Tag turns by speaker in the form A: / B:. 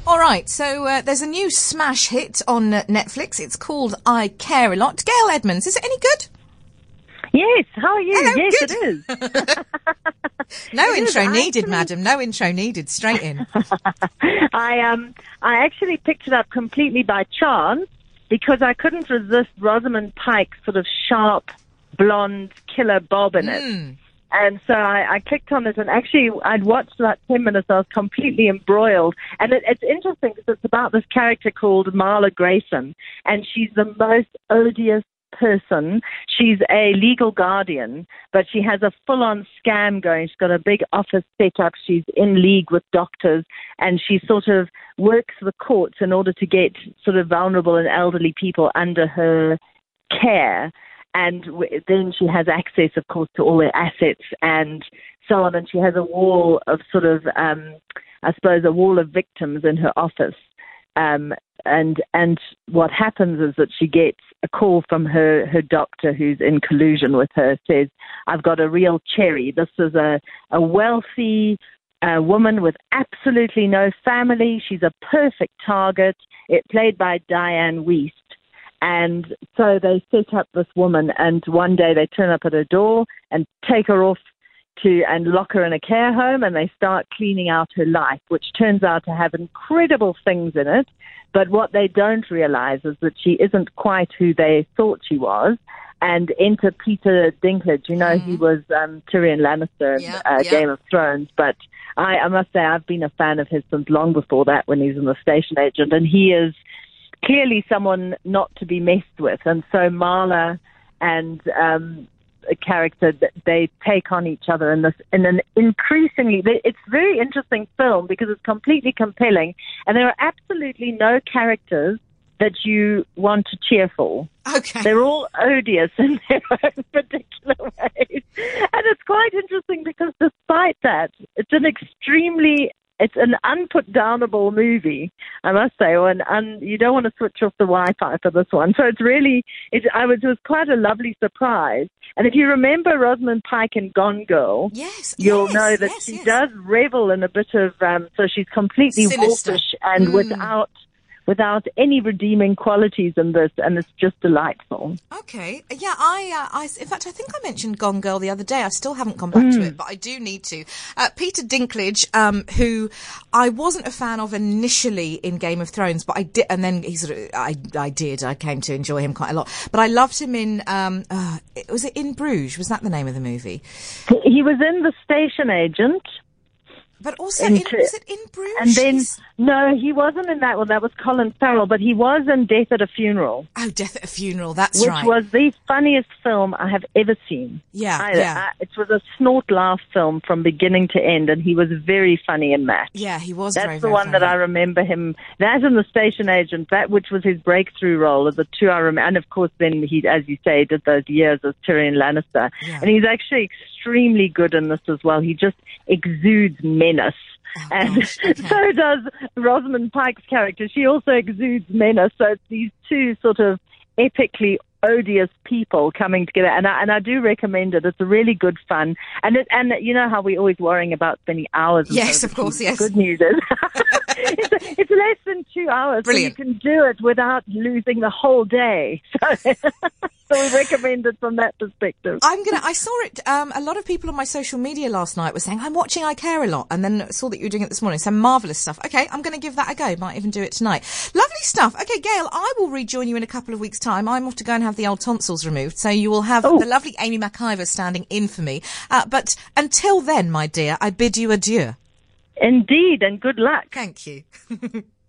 A: All right, so there's a new smash hit on Netflix. It's called I Care a Lot. Gail Edmonds, is it any good?
B: Yes, how are you?
A: Hello,
B: yes,
A: good.
B: It is.
A: No
B: It
A: intro
B: is.
A: needed, madam. No intro needed. Straight in.
B: I actually picked it up completely by chance because I couldn't resist Rosamund Pike's sort of sharp, blonde killer bob in it. And so I clicked on it, and actually I'd watched about 10 minutes. I was completely embroiled. And it's interesting because it's about this character called Marla Grayson, and she's the most odious person. She's a legal guardian, but she has a full-on scam going. She's got a big office set up. She's in league with doctors, and she sort of works the courts in order to get sort of vulnerable and elderly people under her care. And then she has access, of course, to all their assets and so on. And she has a wall of sort of, I suppose, a wall of victims in her office. And what happens is that she gets a call from her doctor, who's in collusion with her, says, "I've got a real cherry. This is a wealthy woman with absolutely no family. She's a perfect target." It played by Diane Wiest. And so they set up this woman, and one day they turn up at her door and take her off and lock her in a care home, and they start cleaning out her life, which turns out to have incredible things in it. But what they don't realize is that she isn't quite who they thought she was. And enter Peter Dinklage. You know, he was Tyrion Lannister in Game of Thrones. But I must say I've been a fan of his since long before that, when he was in The Station Agent. And he is clearly someone not to be messed with. And so Marla and a character, they take on each other in an increasingly, it's a very interesting film because it's completely compelling, and there are absolutely no characters that you want to cheer for.
A: Okay.
B: They're all odious in their own particular ways. And it's quite interesting because despite that, it's an unput-downable movie, I must say, you don't want to switch off the Wi-Fi for this one. So it was quite a lovely surprise. And if you remember Rosamund Pike in Gone Girl, you'll know that she does revel in a bit of, so she's completely wolfish and without any redeeming qualities in this, and it's just delightful.
A: Okay. Yeah, in fact, I think I mentioned Gone Girl the other day. I still haven't gone back to it, but I do need to. Peter Dinklage, who I wasn't a fan of initially in Game of Thrones, but I did, and then I came to enjoy him quite a lot. But I loved him in, was it In Bruges? Was that the name of the movie?
B: He was in The Station Agent.
A: But also, was it In Bruges?
B: And then, no, he wasn't in that one. That was Colin Farrell, but he was in Death at a Funeral.
A: Oh, Death at a Funeral, that's right.
B: Which was the funniest film I have ever seen. It was a snort laugh film from beginning to end, and he was very funny in that.
A: Yeah, he was
B: That's
A: very,
B: the
A: very
B: one
A: funny.
B: that I remember him. That and The Station Agent, which was his breakthrough role, are the two I remember. And of course, then he, as you say, did those years as Tyrion Lannister. Yeah. And he's actually extremely good in this as well. He just exudes menace. So does Rosamund Pike's character. She also exudes menace. So it's these two sort of epically odious people coming together, and I do recommend it. It's a really good fun, and you know how we're always worrying about spending hours.
A: Yes, of course. Yes.
B: Good news is it's less than 2 hours,
A: Brilliant.
B: so you can do it without losing the whole day. So we recommend it from that perspective.
A: I saw it. A lot of people on my social media last night were saying, "I'm watching I Care a Lot," and then saw that you were doing it this morning. Some marvellous stuff. Okay, I'm going to give that a go. Might even do it tonight. Lovely stuff. Okay, Gail, I will rejoin you in a couple of weeks' time. I'm off to go and have the old tonsils removed, so you will have the lovely Amy McIver standing in for me. But until then, my dear, I bid you adieu.
B: Indeed, and good luck.
A: Thank you.